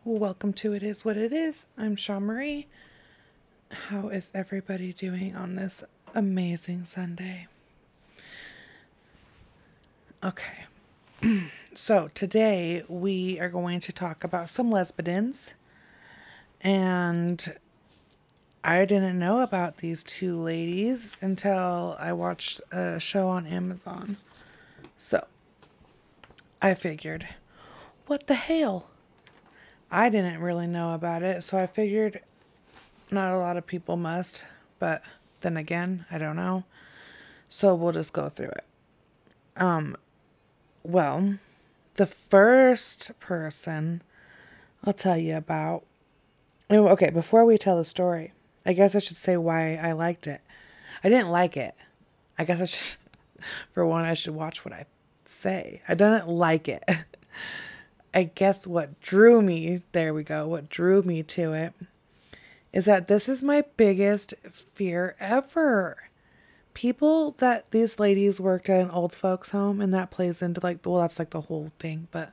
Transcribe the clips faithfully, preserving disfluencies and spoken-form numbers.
Welcome to It Is What It Is. I'm Shaw Marie. How is everybody doing on this amazing Sunday? Okay, so today we are going to talk about some lesbians, and I didn't know about these two ladies until I watched a show on Amazon. So I figured, what the hell? I didn't really know about it, so I figured not a lot of people must, but then again, I don't know. So we'll just go through it. Um, well, the first person I'll tell you about. Oh, okay, before we tell the story, I guess I should say why I liked it. I didn't like it. I guess I should, for one, I should watch what I say. I didn't like it. I guess what drew me, there we go, what drew me to it is that this is my biggest fear ever. People that these ladies worked at an old folks home, and that plays into like, well, that's like the whole thing, but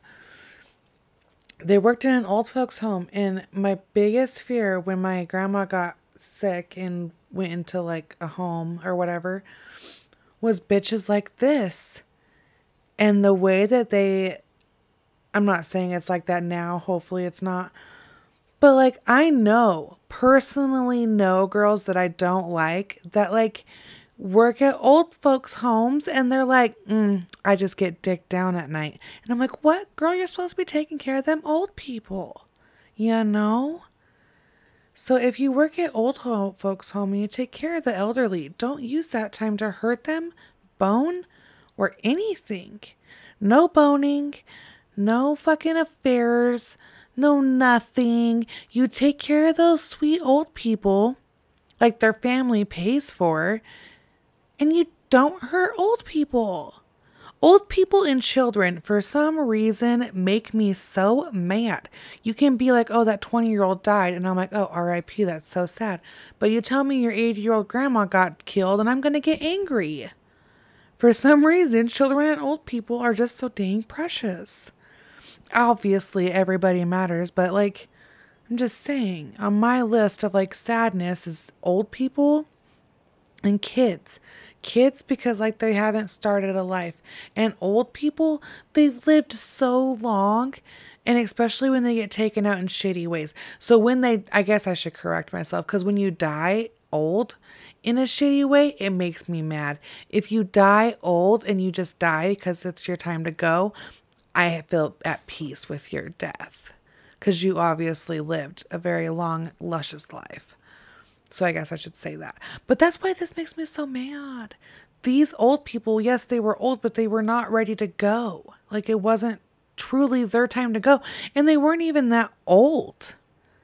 they worked in an old folks home, and my biggest fear when my grandma got sick and went into like a home or whatever was bitches like this. And the way that they, I'm not saying it's like that now, hopefully it's not, but like I know, personally know girls that I don't like that like work at old folks' homes, and they're like, mm, I just get dick down at night. And I'm like, what? Girl, you're supposed to be taking care of them old people. You know? So if you work at old ho- folks' home and you take care of the elderly, don't use that time to hurt them, bone, or anything. No boning, no fucking affairs, no nothing. You take care of those sweet old people like their family pays for, and you don't hurt old people. Old people and children, for some reason, make me so mad. You can be like, oh, that twenty-year-old died, and I'm like, oh, R I P, that's so sad. But you tell me your eighty-year-old grandma got killed, and I'm going to get angry. For some reason, children and old people are just so dang precious. Obviously, everybody matters, but like, I'm just saying, on my list of like sadness is old people and kids. Kids because like they haven't started a life. And old people, they've lived so long, and especially when they get taken out in shitty ways. So when they, I guess I should correct myself, because when you die old in a shitty way, it makes me mad. If you die old and you just die because it's your time to go, I feel at peace with your death because you obviously lived a very long, luscious life. So I guess I should say that. But that's why this makes me so mad. These old people, yes, they were old, but they were not ready to go. Like it wasn't truly their time to go. And they weren't even that old.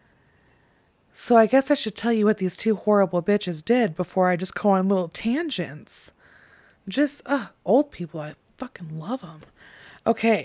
So I guess I should tell you what these two horrible bitches did before I just go on little tangents. Just, uh, old people, I fucking love them. Okay.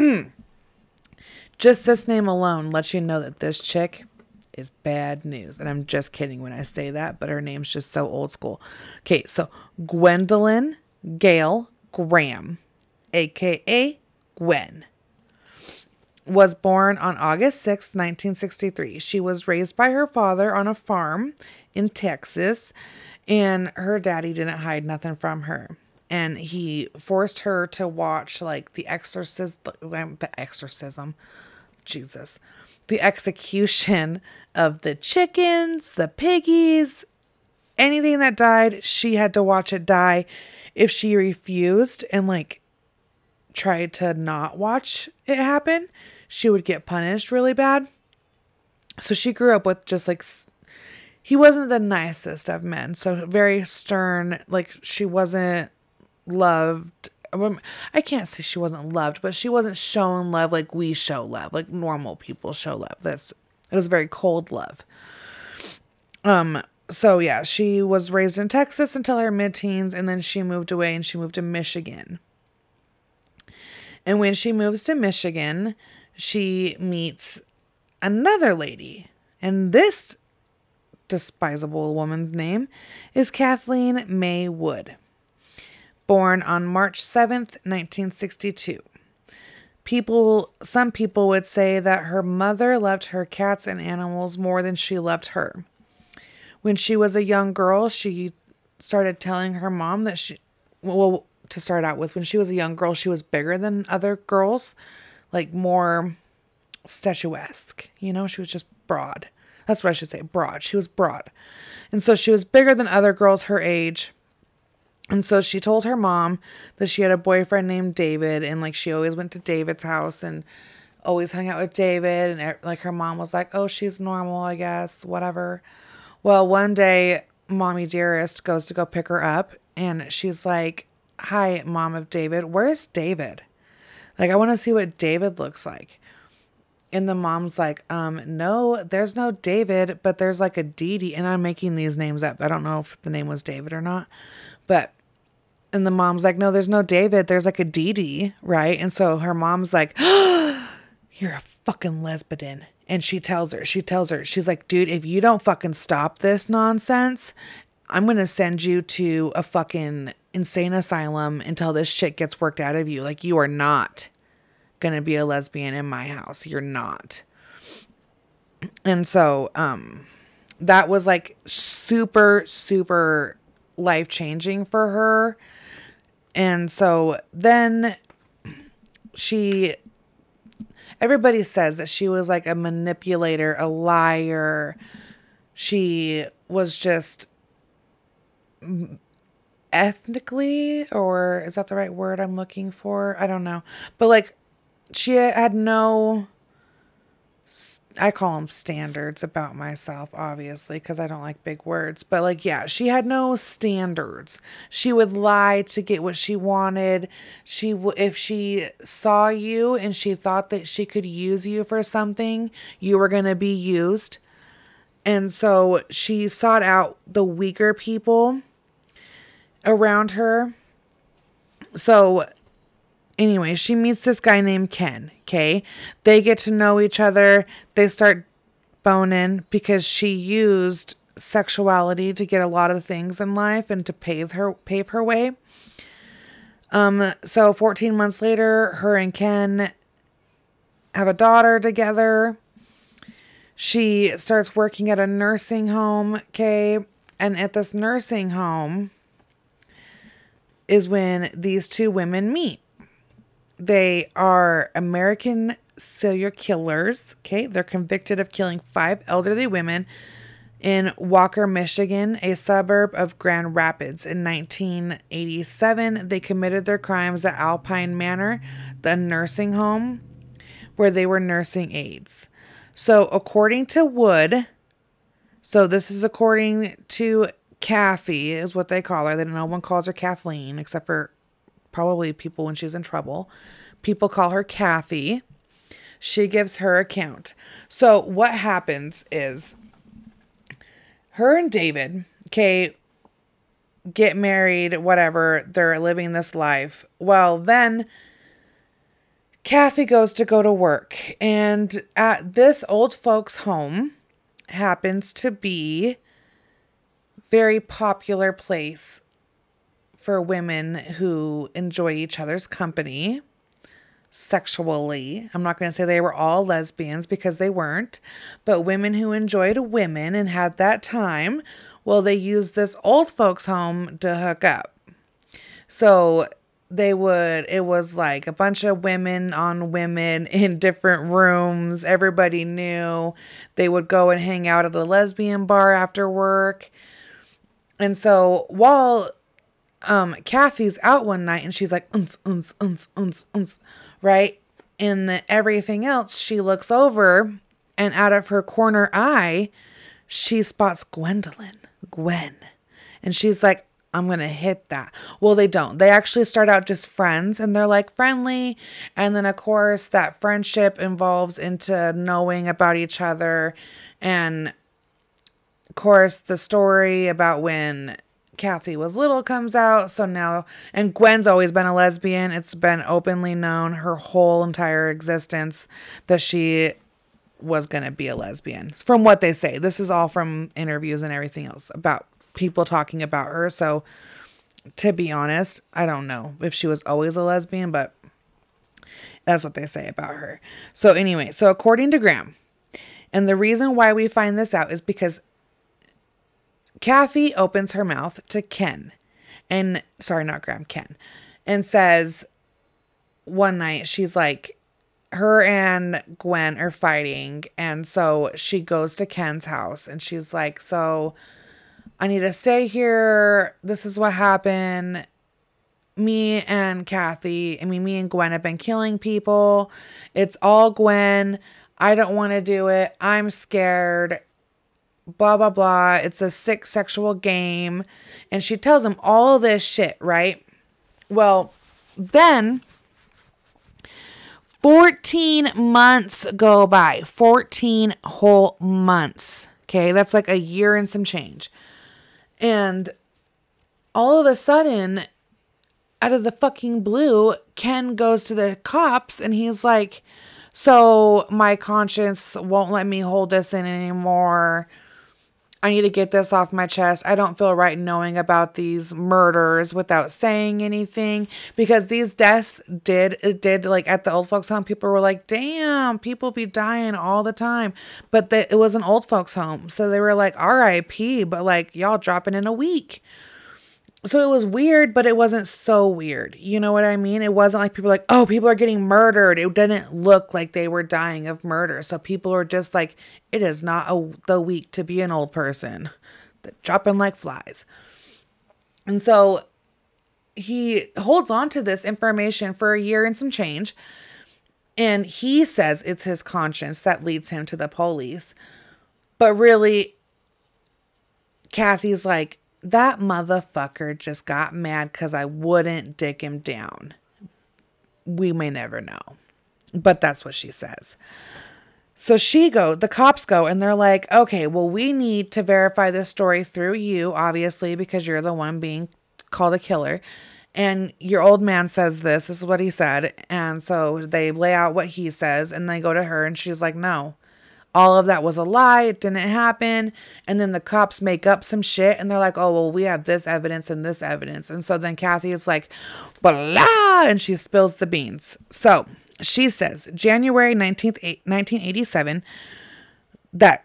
Just this name alone lets you know that this chick is bad news. And I'm just kidding when I say that, but her name's just so old school. Okay, so Gwendolyn Gail Graham, aka Gwen, was born on August sixth, nineteen sixty-three. She was raised by her father on a farm in Texas, and her daddy didn't hide nothing from her. And he forced her to watch like the exorcism, the exorcism, Jesus, the execution of the chickens, the piggies, anything that died. She had to watch it die. If she refused and like tried to not watch it happen, she would get punished really bad. So she grew up with just like, he wasn't the nicest of men. So very stern, like she wasn't loved. I can't say she wasn't loved, but she wasn't shown love like we show love, like normal people show love. That's, it was very cold love. Um, so yeah, she was raised in Texas until her mid-teens, and then she moved away and she moved to Michigan. And when she moves to Michigan, she meets another lady, and this despisable woman's name is Kathleen May Wood. Born on March seventh, nineteen sixty-two. people, some people would say that her mother loved her cats and animals more than she loved her. When she was a young girl, she started telling her mom that she, well, to start out with, when she was a young girl, she was bigger than other girls, like more statuesque, you know, she was just broad. That's what I should say, broad. She was broad. And so she was bigger than other girls her age. And so she told her mom that she had a boyfriend named David, and like she always went to David's house and always hung out with David. And like her mom was like, oh, she's normal, I guess, whatever. Well, one day, Mommy Dearest goes to go pick her up, and she's like, hi, Mom of David, where's David? Like, I want to see what David looks like. And the mom's like, um, no, there's no David, but there's like a Dee Dee. And I'm making these names up. I don't know if the name was David or not. But, and the mom's like, no, there's no David. There's like a Dee Dee, right? And so her mom's like, oh, you're a fucking lesbian. And she tells her, she tells her, she's like, dude, if you don't fucking stop this nonsense, I'm going to send you to a fucking insane asylum until this shit gets worked out of you. Like, you are not going to be a lesbian in my house. You're not. And so, um, that was like super, super life changing for her. And so then she, everybody says that she was like a manipulator, a liar. She was just ethnically, or is that the right word I'm looking for? I don't know. But like, she had no, I call them standards about myself, obviously, because I don't like big words. But like, yeah, she had no standards. She would lie to get what she wanted. She, if she saw you and she thought that she could use you for something, you were going to be used. And so she sought out the weaker people around her. So anyway, she meets this guy named Ken, okay? They get to know each other. They start boning because she used sexuality to get a lot of things in life and to pave her pave her way. Um, so fourteen months later, her and Ken have a daughter together. She starts working at a nursing home, okay? And at this nursing home is when these two women meet. They are American serial killers, okay? They're convicted of killing five elderly women in Walker, Michigan, a suburb of Grand Rapids. In nineteen eighty-seven, they committed their crimes at Alpine Manor, the nursing home, where they were nursing aides. So according to Wood, so this is according to Kathy, is what they call her. They, no one calls her Kathleen, except for probably people when she's in trouble. People call her Kathy. She gives her account. So what happens is her and David, okay, get married, whatever. They're living this life. Well, then Kathy goes to go to work. And at this old folks' home happens to be very popular place for women who enjoy each other's company sexually. I'm not going to say they were all lesbians because they weren't, but women who enjoyed women and had that time, well, they used this old folks home to hook up. So they would, it was like a bunch of women on women in different rooms. Everybody knew. They would go and hang out at a lesbian bar after work. And so while um, Kathy's out one night and she's like, uns, uns, uns, uns, uns, right? And everything else, she looks over and out of her corner eye, she spots Gwendolyn, Gwen. And she's like, I'm going to hit that. Well, they don't. They actually start out just friends and they're like friendly. And then of course that friendship involves into knowing about each other. And of course, the story about when Kathy was little comes out. So now, and Gwen's always been a lesbian. It's been openly known her whole entire existence that she was going to be a lesbian. From what they say. This is all from interviews and everything else about people talking about her. So to be honest, I don't know if she was always a lesbian, but That's what they say about her. So anyway, so according to Graham, and the reason why we find this out is because Kathy opens her mouth to Ken, and sorry, not Graham, Ken, and says one night, she's like, her and Gwen are fighting, and so she goes to Ken's house, and she's like, so I need to stay here. This is what happened. Me and Kathy, I mean, me and Gwen have been killing people. It's all Gwen. I don't want to do it. I'm scared. Blah, blah, blah. It's a sick sexual game. And she tells him all this shit, right? Well, then fourteen months go by. fourteen whole months. Okay, that's like a year and some change. And all of a sudden, out of the fucking blue, Ken goes to the cops and he's like, so my conscience won't let me hold this in anymore. I need to get this off my chest. I don't feel right knowing about these murders without saying anything, because these deaths did, it did like at the old folks home. People were like, damn, people be dying all the time. But the, it was an old folks home. So they were like, R I P, but like y'all dropping in a week. So it was weird, but it wasn't so weird. You know what I mean? It wasn't like people were like, oh, people are getting murdered. It didn't look like they were dying of murder. So people were just like, it is not a, the week to be an old person. They're dropping like flies. And so he holds on to this information for a year and some change. And he says it's his conscience that leads him to the police. But really, Kathy's like, that motherfucker just got mad because I wouldn't dick him down. We may never know. But that's what she says. So she go, the cops go, and they're like, okay, well, we need to verify this story through you, obviously, because you're the one being called a killer. And your old man says this, this is what he said. And so they lay out what he says, and they go to her, and she's like, no. All of that was a lie. It didn't happen. And then the cops make up some shit and they're like, oh, well, we have this evidence and this evidence. And so then Kathy is like, blah, and she spills the beans. So she says January nineteenth, nineteen eighty-seven, that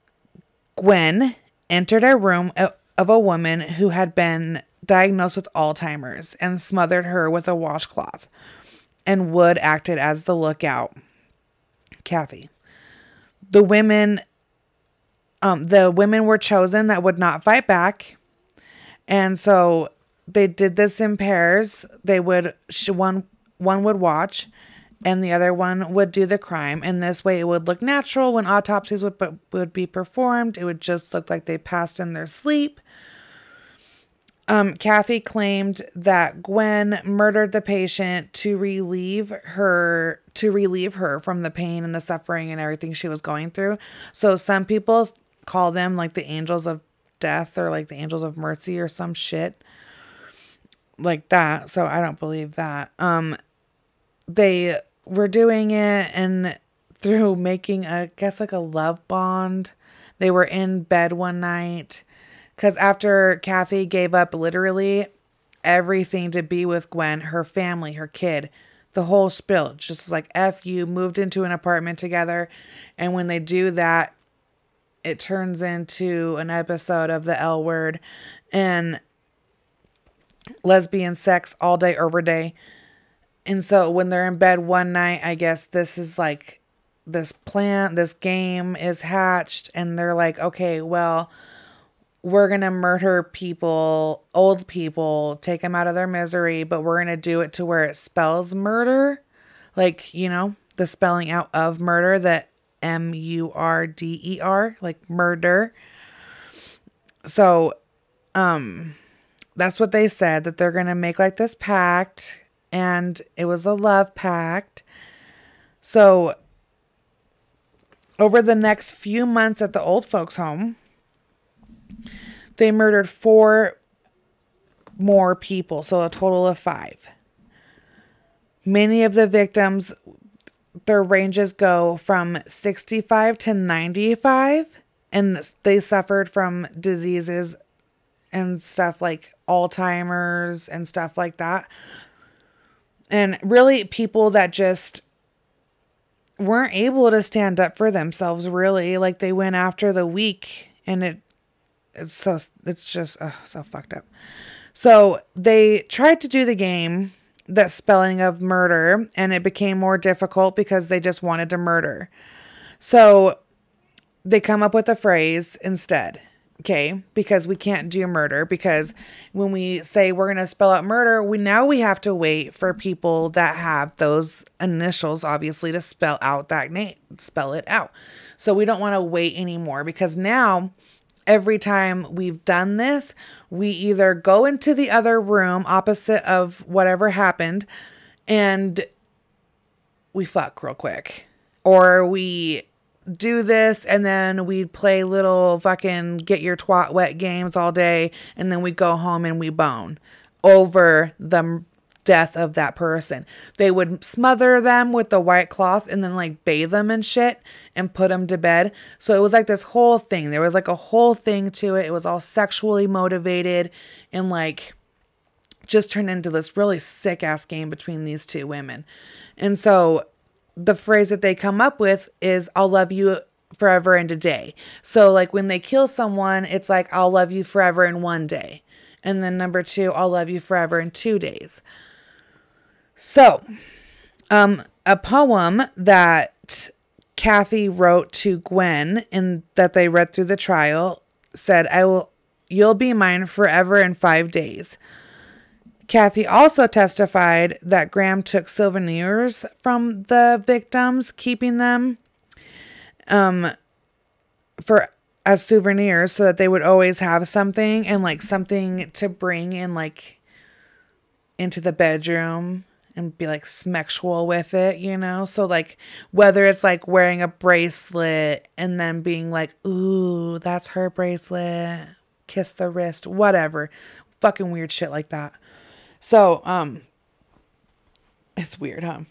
Gwen entered a room of a woman who had been diagnosed with Alzheimer's and smothered her with a washcloth, and Wood acted as the lookout. Kathy. The women, um, the women were chosen that would not fight back. And so they did this in pairs. They would, one, one would watch and the other one would do the crime. And this way it would look natural when autopsies would, would be performed. It would just look like they passed in their sleep. Um, Kathy claimed that Gwen murdered the patient to relieve her to relieve her from the pain and the suffering and everything she was going through. So some people call them like the angels of death or like the angels of mercy or some shit like that. So I don't believe that. Um, they were doing it, and through making a, I guess like a love bond, they were in bed one night. Because after Kathy gave up literally everything to be with Gwen, her family, her kid, the whole spill, just like F you, moved into an apartment together. And when they do that, it turns into an episode of the L Word and lesbian sex all day, over day. And so when they're in bed one night, I guess this is like this plan, this game is hatched. And they're like, okay, well, we're going to murder people, old people, take them out of their misery, but we're going to do it to where it spells murder. Like, you know, the spelling out of murder, the M U R D E R, like murder. So, um, that's what they said, that they're going to make like this pact, and it was a love pact. So over the next few months at the old folks home, they murdered four more people, so a total of five. Many of the victims, their ranges go from sixty-five to ninety-five, and they suffered from diseases and stuff like Alzheimer's and stuff like that. And really people that just weren't able to stand up for themselves, really. Like, they went after the weak, and it it's so it's just oh, so fucked up. So they tried to do the game, that spelling of murder, and it became more difficult because they just wanted to murder. So they come up with a phrase instead. Okay, because we can't do murder, because when we say we're going to spell out murder, we now we have to wait for people that have those initials, obviously, to spell out that name, spell it out. So we don't want to wait anymore, because now every time we've done this, we either go into the other room opposite of whatever happened and we fuck real quick, or we do this and then we play little fucking get your twat wet games all day, and then we go home and we bone over the death of that person. They would smother them with the white cloth and then like bathe them and shit and put them to bed. So it was like this whole thing. There was like a whole thing to it. It was all sexually motivated and like just turned into this really sick ass game between these two women. And so the phrase that they come up with is, I'll love you forever and a day. So like when they kill someone, it's like, I'll love you forever in one day. And then number two, I'll love you forever in two days. So um, a poem that Kathy wrote to Gwen and that they read through the trial said, I will, you'll be mine forever in five days. Kathy also testified that Graham took souvenirs from the victims, keeping them um, for as souvenirs so that they would always have something, and like something to bring in like into the bedroom and be like sexual with it, you know? So like whether it's like wearing a bracelet and then being like, ooh, that's her bracelet, kiss the wrist, whatever. Fucking weird shit like that. So, um, it's weird, huh?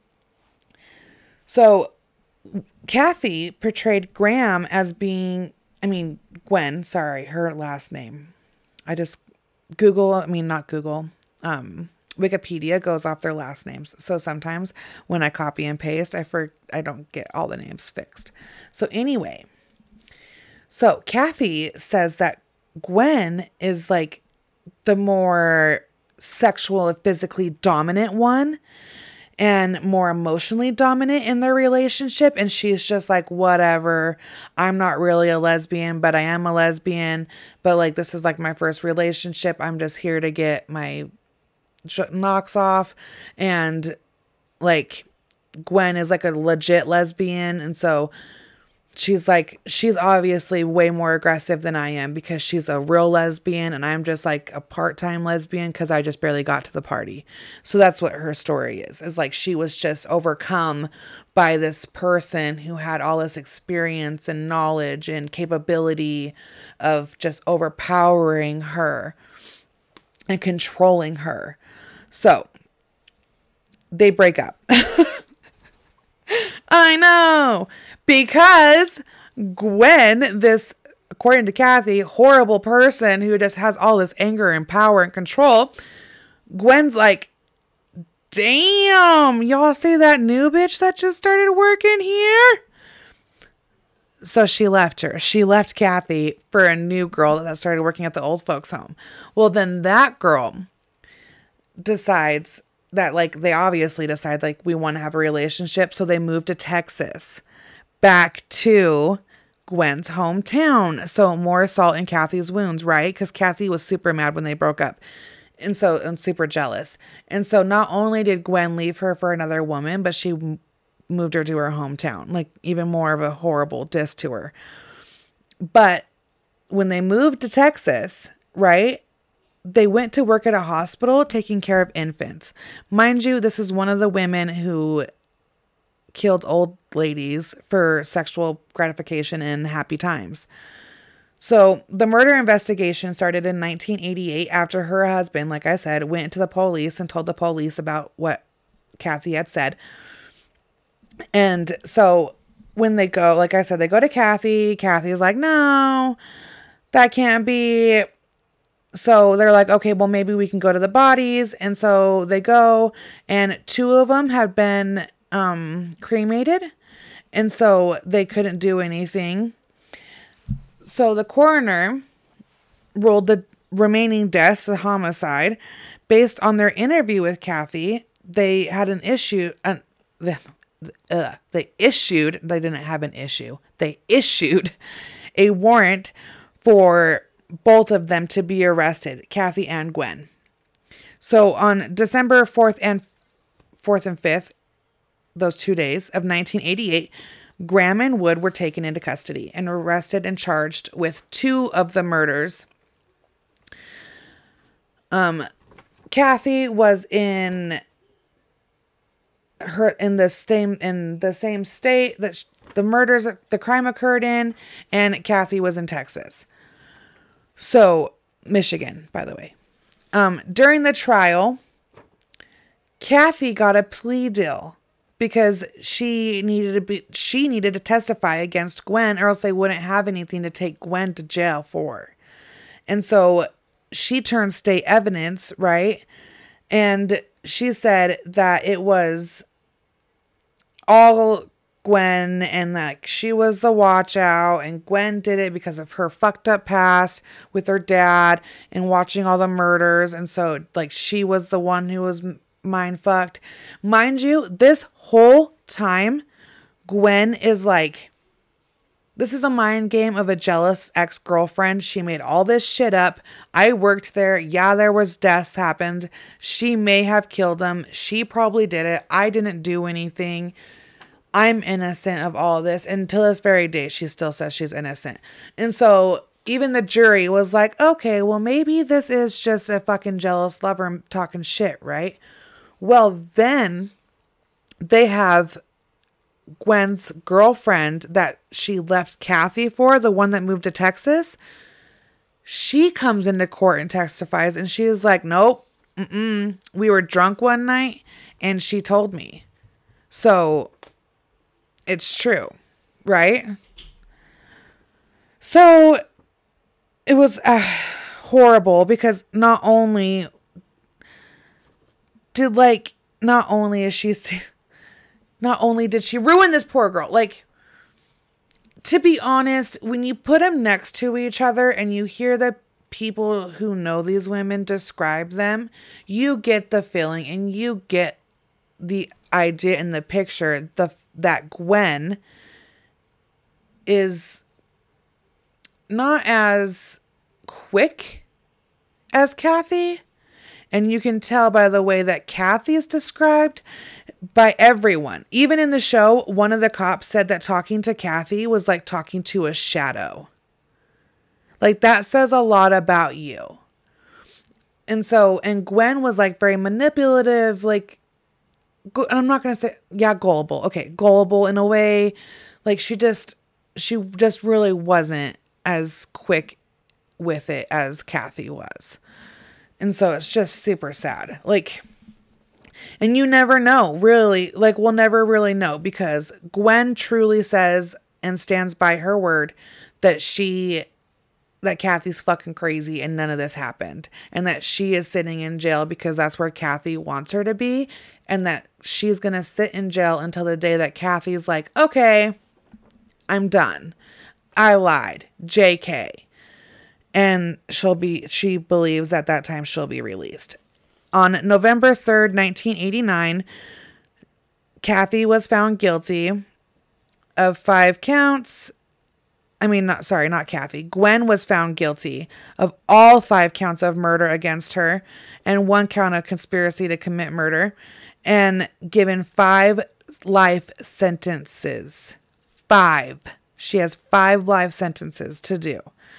So, Kathy portrayed Graham as being, I mean, Gwen, sorry, her last name. I just, Google, I mean, not Google, um, Wikipedia goes off their last names. So sometimes when I copy and paste, I for, I don't get all the names fixed. So anyway, so Kathy says that Gwen is like the more sexual and physically dominant one and more emotionally dominant in their relationship, and she's just like, whatever, I'm not really a lesbian, but I am a lesbian, but like this is like my first relationship, I'm just here to get my knocks off. And like Gwen is like a legit lesbian, and so she's like, she's obviously way more aggressive than I am because she's a real lesbian and I'm just like a part-time lesbian because I just barely got to the party. So that's what her story is, is like she was just overcome by this person who had all this experience and knowledge and capability of just overpowering her and controlling her. So they break up. I know, because Gwen, this, according to Kathy, horrible person who just has all this anger and power and control, Gwen's like, damn, y'all see that new bitch that just started working here? So she left her. She left Kathy for a new girl that started working at the old folks home. Well, then that girl decides that like they obviously decide like we want to have a relationship. So they moved to Texas, back to Gwen's hometown. So more salt in Kathy's wounds, right? Because Kathy was super mad when they broke up. And so, and super jealous. And so not only did Gwen leave her for another woman, but she m- moved her to her hometown. Like even more of a horrible diss to her. But when they moved to Texas, right? They went to work at a hospital taking care of infants. Mind you, this is one of the women who killed old ladies for sexual gratification and happy times. So the murder investigation started in nineteen eighty-eight after her husband, like I said, went to the police and told the police about what Kathy had said. And so when they go, like I said, they go to Kathy. Kathy's like, no, that can't be. So they're like, okay, well, maybe we can go to the bodies. And so they go, and two of them have been um, cremated. And so they couldn't do anything. So the coroner ruled the remaining deaths a homicide. Based on their interview with Kathy, they had an issue. Uh, the, uh, they issued, they didn't have an issue. They issued a warrant for both of them to be arrested, Kathy and Gwen. So on December fourth and fourth and fifth, those two days of nineteen eighty-eight, Graham and Wood were taken into custody and arrested and charged with two of the murders. Um, Kathy was in her in the same in the same state that sh- the murders, the crime occurred in, and Kathy was in Texas. So, Michigan, by the way. Um, during the trial, Kathy got a plea deal because she needed to be she needed to testify against Gwen, or else they wouldn't have anything to take Gwen to jail for. And so she turned state evidence, right? And she said that it was all Gwen and that she was the watch out, and Gwen did it because of her fucked up past with her dad and watching all the murders. And so like she was the one who was mind fucked. Mind you, this whole time Gwen is like, this is a mind game of a jealous ex-girlfriend. She made all this shit up. I worked there. Yeah, there was deaths happened. She may have killed him. She probably did it. I didn't do anything. I'm innocent of all this. And till this very day, she still says she's innocent. And so even the jury was like, okay, well, maybe this is just a fucking jealous lover talking shit, right? Well, then they have Gwen's girlfriend that she left Kathy for, the one that moved to Texas. She comes into court and testifies, and she is like, nope, mm-mm. We were drunk one night, and she told me. So it's true, right? So it was uh, horrible because not only did like, not only is she, not only did she ruin this poor girl, like, to be honest, when you put them next to each other and you hear the people who know these women describe them, you get the feeling and you get the idea in the picture the that Gwen is not as quick as Kathy. And you can tell by the way that Kathy is described by everyone. Even in the show, one of the cops said that talking to Kathy was like talking to a shadow. Like, that says a lot about you. And so, and Gwen was like very manipulative, like, I'm not going to say, yeah, gullible. Okay, gullible in a way. Like, she just, she just really wasn't as quick with it as Kathy was. And so it's just super sad. Like, and you never know, really. Like, we'll never really know because Gwen truly says and stands by her word that she, that Kathy's fucking crazy and none of this happened. And that she is sitting in jail because that's where Kathy wants her to be. And that she's going to sit in jail until the day that Kathy's like, okay, I'm done. I lied. J K. And she'll be, she believes at that time she'll be released. On November third, nineteen eighty-nine, Kathy was found guilty of five counts. I mean, not, sorry, not Kathy. Gwen was found guilty of all five counts of murder against her and one count of conspiracy to commit murder and given five life sentences. Five. She has five life sentences to do.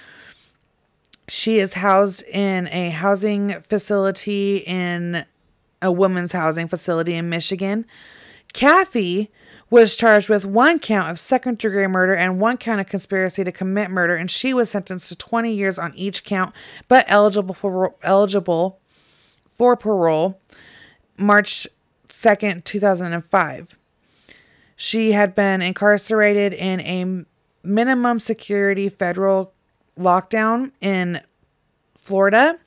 She is housed in a housing facility in a women's housing facility in Michigan. Kathy was charged with one count of second degree murder and one count of conspiracy to commit murder, and she was sentenced to twenty years on each count, but eligible for eligible for parole March second, two thousand five. She had been incarcerated in a minimum security federal lockdown in Florida.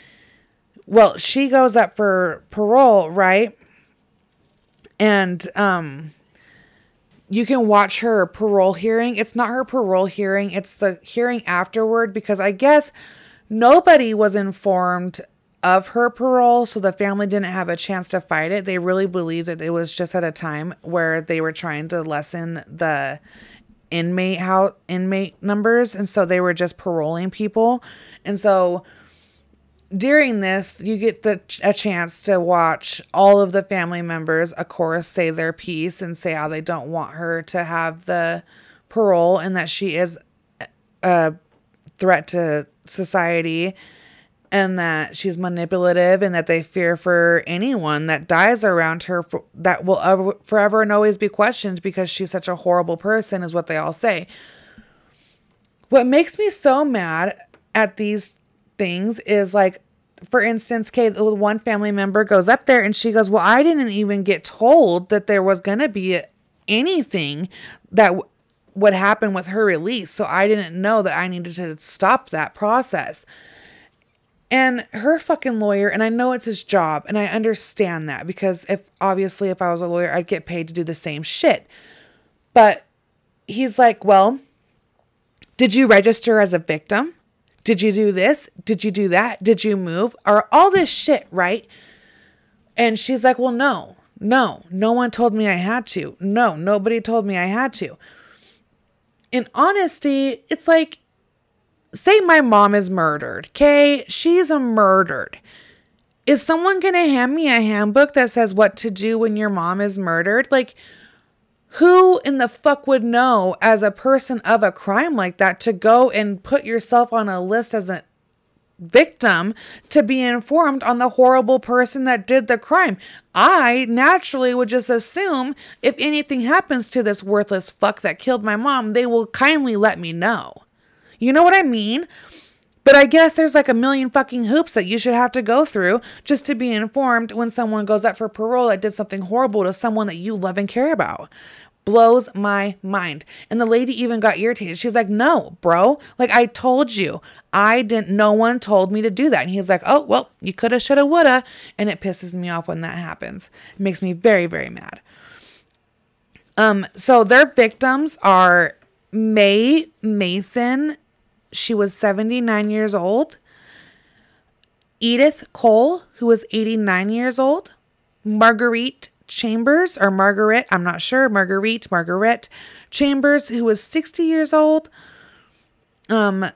Well, she goes up for parole, right? And um you can watch her parole hearing. It's not her parole hearing, it's the hearing afterward, because I guess nobody was informed of her parole, so the family didn't have a chance to fight it. They really believed that it was just at a time where they were trying to lessen the inmate how inmate numbers, and so they were just paroling people. And so during this, you get the a chance to watch all of the family members, of course, say their piece and say how they don't want her to have the parole and that she is a threat to society and that she's manipulative and that they fear for anyone that dies around her for, that will ever, forever and always be questioned because she's such a horrible person, is what they all say. What makes me so mad at these things is, like, for instance, Kay, one family member goes up there and she goes, well, I didn't even get told that there was going to be anything that w- would happen with her release. So I didn't know that I needed to stop that process. And her fucking lawyer, and I know it's his job, and I understand that, because if obviously if I was a lawyer, I'd get paid to do the same shit. But he's like, well, did you register as a victim? Did you do this? Did you do that? Did you move? Or all this shit, right? And she's like, well, no, no, no one told me I had to. No, nobody told me I had to. In honesty, it's like, say my mom is murdered, okay? She's a murdered. Is someone going to hand me a handbook that says what to do when your mom is murdered? Like, who in the fuck would know as a person of a crime like that to go and put yourself on a list as a victim to be informed on the horrible person that did the crime? I naturally would just assume if anything happens to this worthless fuck that killed my mom, they will kindly let me know. You know what I mean? But I guess there's like a million fucking hoops that you should have to go through just to be informed when someone goes up for parole that did something horrible to someone that you love and care about. Blows my mind. And the lady even got irritated. She's like, no, bro. Like, I told you. I didn't, no one told me to do that. And he's like, oh, well, you coulda, shoulda, woulda. And it pisses me off when that happens. It makes me very, very mad. Um, so their victims are Mae Mason. She was seventy-nine years old. Edith Cole, who was eighty-nine years old. Marguerite Chambers, or Margaret, I'm not sure. Marguerite, Margaret Chambers, who was sixty years old. Um,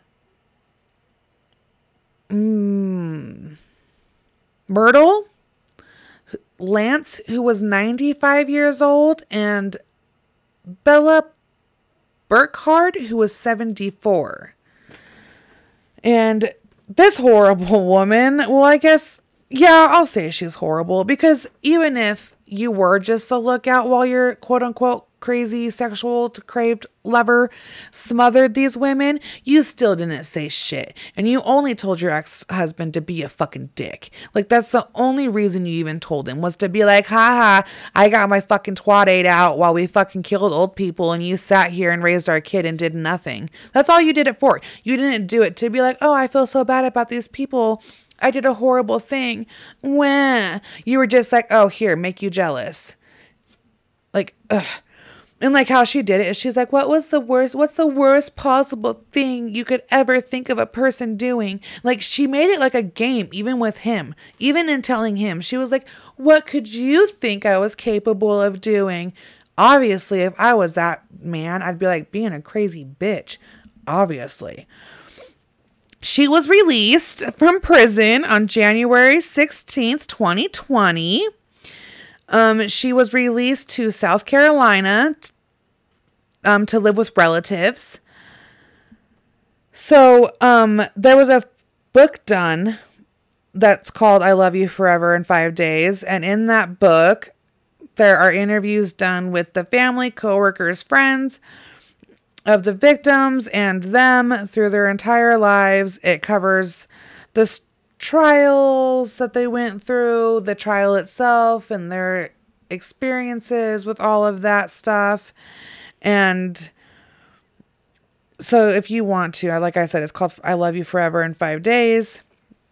mm, Myrtle Lance, who was ninety-five years old. And Bella Burkhard, who was seventy-four. And this horrible woman, well, I guess, yeah, I'll say she's horrible, because even if you were just a lookout while your quote unquote crazy sexual depraved lover smothered these women, you still didn't say shit. And you only told your ex-husband to be a fucking dick. Like, that's the only reason you even told him, was to be like, haha, I got my fucking twat ate out while we fucking killed old people and you sat here and raised our kid and did nothing. That's all you did it for. You didn't do it to be like, oh, I feel so bad about these people. I did a horrible thing. Wah. You were just like, oh, here, make you jealous. Like, ugh. And like how she did it is she's like, what was the worst, what's the worst possible thing you could ever think of a person doing? Like, she made it like a game, even with him, even in telling him, she was like, what could you think I was capable of doing? Obviously, if I was that man, I'd be like being a crazy bitch, obviously. She was released from prison on January sixteenth, twenty twenty. Um, she was released to South Carolina t- um, to live with relatives. So um, there was a book done that's called I Love You Forever in Five Days. And in that book, there are interviews done with the family, coworkers, friends of the victims and them through their entire lives. It covers the st- trials that they went through, the trial itself, and their experiences with all of that stuff. And so if you want to, like I said, it's called I Love You Forever in Five Days.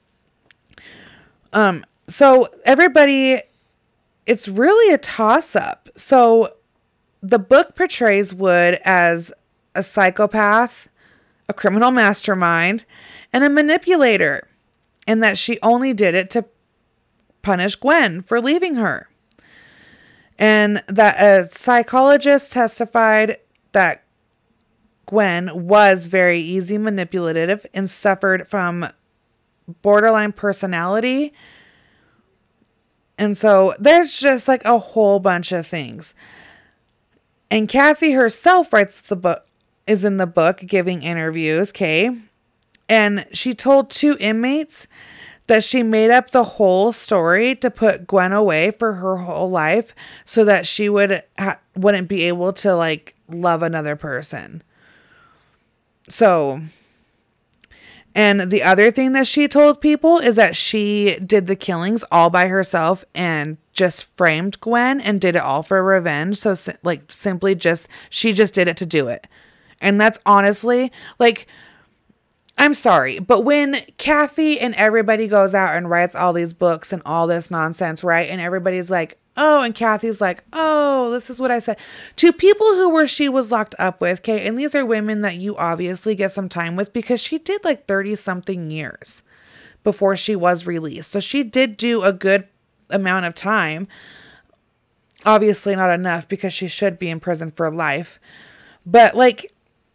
Um, so everybody, it's really a toss-up. So the book portrays Wood as a psychopath, a criminal mastermind, and a manipulator, and that she only did it to punish Gwen for leaving her. And that a psychologist testified that Gwen was very easy manipulative and suffered from borderline personality. And so there's just like a whole bunch of things. And Kathy herself writes the book, is in the book giving interviews, okay? And she told two inmates that she made up the whole story to put Gwen away for her whole life so that she would ha- wouldn't be able to like love another person. So, and the other thing that she told people is that she did the killings all by herself and just framed Gwen and did it all for revenge. So like simply just, she just did it to do it. And that's honestly like, I'm sorry, but when Kathy and everybody goes out and writes all these books and all this nonsense, right? And everybody's like, oh, and Kathy's like, oh, this is what I said. To people who were she was locked up with, okay? And these are women that you obviously get some time with because she did like thirty something years before she was released. So she did do a good amount of time. Obviously not enough because she should be in prison for life. But like,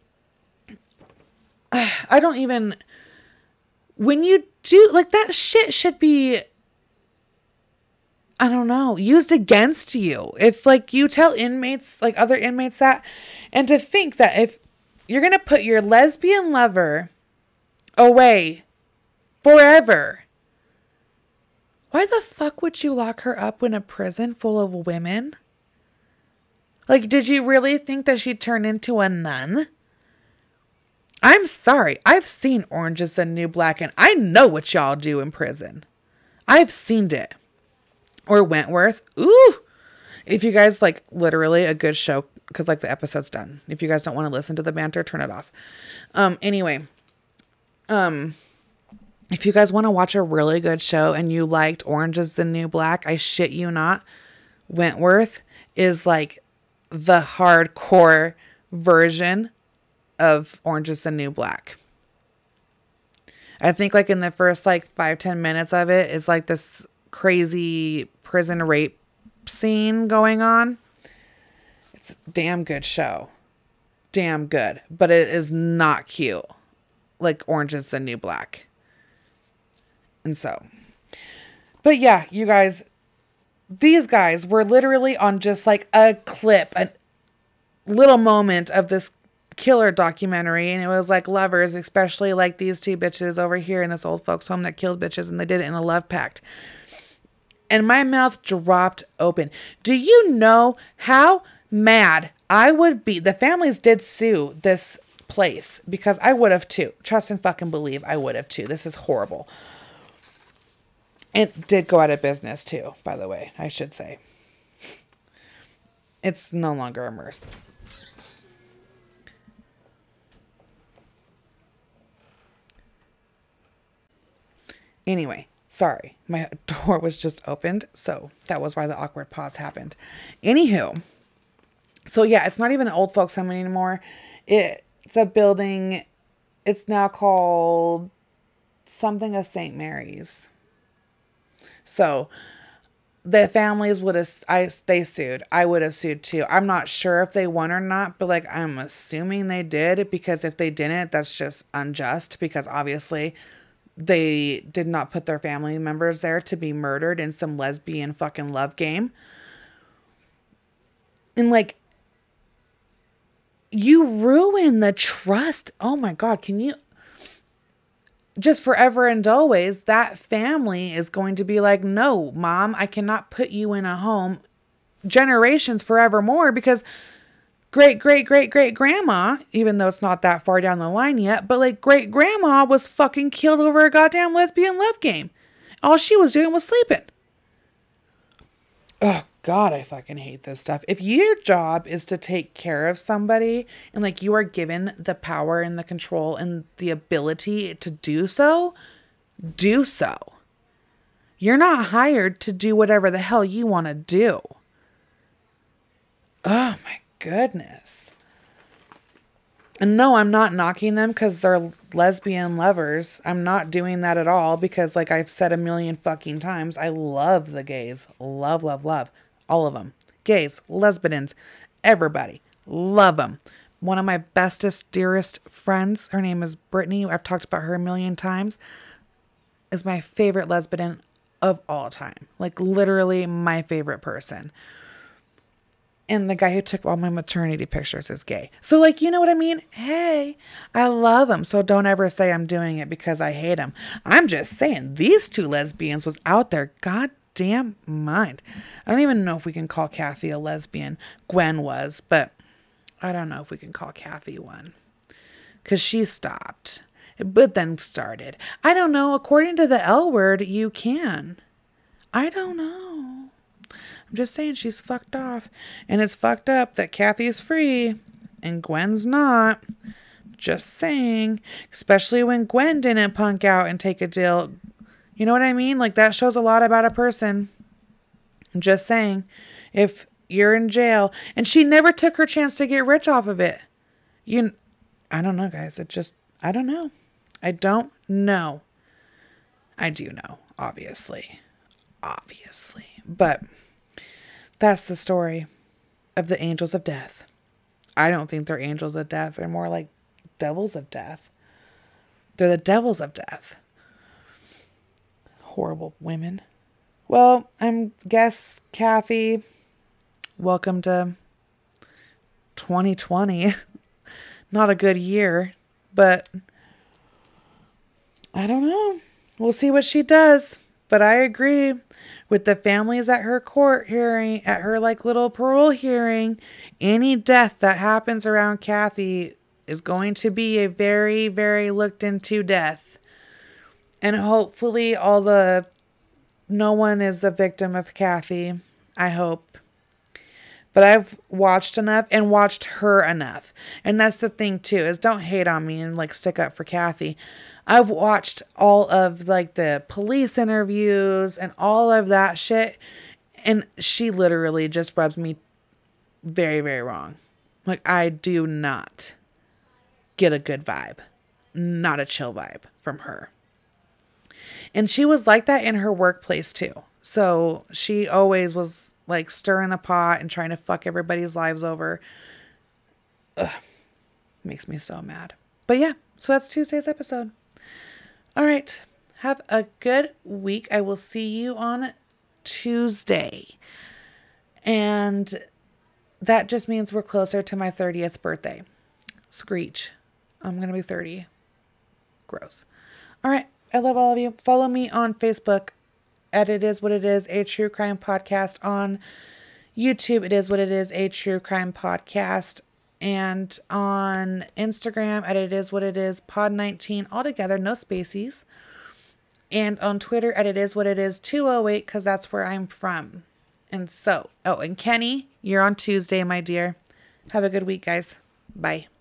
I don't even, when you do, like that shit should be, I don't know, used against you. If like you tell inmates, like other inmates that, and to think that if you're going to put your lesbian lover away forever, why the fuck would you lock her up in a prison full of women? Like, did you really think that she'd turn into a nun? I'm sorry. I've seen Orange is the New Black and I know what y'all do in prison. I've seen it. Or Wentworth. Ooh. If you guys like literally a good show, because like the episode's done. If you guys don't want to listen to the banter, turn it off. Um, anyway. Um, if you guys want to watch a really good show and you liked Orange is the New Black, I shit you not, Wentworth is like the hardcore version of Orange is the New Black. I think like in the first like five, ten minutes of it, it's like this crazy prison rape scene going on. It's a damn good show. Damn good. But it is not cute. Like Orange is the New Black. And so, but yeah, you guys, these guys were literally on just like a clip, a little moment of this killer documentary, and it was like lovers, especially like these two bitches over here in this old folks home that killed bitches, and they did it in a love pact. And my mouth dropped open. Do you know how mad I would be? The families did sue this place because I would have too. Trust and fucking believe I would have too. This is horrible. It did go out of business too, by the way, I should say. It's no longer immersed. Anyway, sorry, my door was just opened, so that was why the awkward pause happened. Anywho, so yeah, it's not even an old folks home anymore. It's a building. It's now called something of Saint Mary's. So the families would have, I, they sued. I would have sued too. I'm not sure if they won or not, but like I'm assuming they did, because if they didn't, that's just unjust, because obviously they did not put their family members there to be murdered in some lesbian fucking love game. And like, you ruin the trust. Oh my God. Can you just forever and always, that family is going to be like, no, mom, I cannot put you in a home generations forevermore, because great, great, great, great grandma, even though it's not that far down the line yet, but like great grandma was fucking killed over a goddamn lesbian love game. All she was doing was sleeping. Oh God, I fucking hate this stuff. If your job is to take care of somebody and like you are given the power and the control and the ability to do so, do so. You're not hired to do whatever the hell you want to do. Oh my goodness. And no, I'm not knocking them because they're lesbian lovers. I'm not doing that at all because, like I've said a million fucking times, I love the gays. Love, love, love. All of them. Gays, lesbians, everybody. Love them. One of my bestest, dearest friends, her name is Brittany. I've talked about her a million times. Is my favorite lesbian of all time. Like literally my favorite person. And the guy who took all my maternity pictures is gay. So like, you know what I mean? Hey, I love him. So don't ever say I'm doing it because I hate him. I'm just saying these two lesbians was out there. Goddamn mind. I don't even know if we can call Kathy a lesbian. Gwen was, but I don't know if we can call Kathy one. Because she stopped. But then started. I don't know. According to the L word, you can. I don't know. I'm just saying she's fucked off. And it's fucked up that Kathy's free and Gwen's not. Just saying. Especially when Gwen didn't punk out and take a deal. You know what I mean? Like that shows a lot about a person. I'm just saying. If you're in jail. And she never took her chance to get rich off of it. You, I don't know, guys. It just, I don't know. I don't know. I do know, obviously. Obviously. But that's the story of the angels of death. I don't think they're angels of death. They're more like devils of death. They're the devils of death. Horrible women. Well, I'm guess Kathy. Welcome to twenty twenty. Not a good year, but I don't know. We'll see what she does. But I agree with the families at her court hearing, at her like little parole hearing. Any death that happens around Kathy is going to be a very, very looked into death. And hopefully all the, no one is a victim of Kathy. I hope. But I've watched enough and watched her enough. And that's the thing too, is don't hate on me and like stick up for Kathy. I've watched all of like the police interviews and all of that shit. And she literally just rubs me very, very wrong. Like I do not get a good vibe. Not a chill vibe from her. And she was like that in her workplace too. So she always was like stirring the pot and trying to fuck everybody's lives over. Ugh. Makes me so mad. But yeah, so that's Tuesday's episode. All right. Have a good week. I will see you on Tuesday. And that just means we're closer to my thirtieth birthday. Screech. I'm going to be thirty. Gross. All right. I love all of you. Follow me on Facebook at It Is What It Is, a True Crime Podcast. On YouTube, It Is What It Is, a True Crime Podcast. And on Instagram at It Is What It Is, pod nineteen, all together, no spacies. And on Twitter at It Is What It Is two oh eight, because that's where I'm from. And so, oh, and Kenny, you're on Tuesday, my dear. Have a good week, guys. Bye.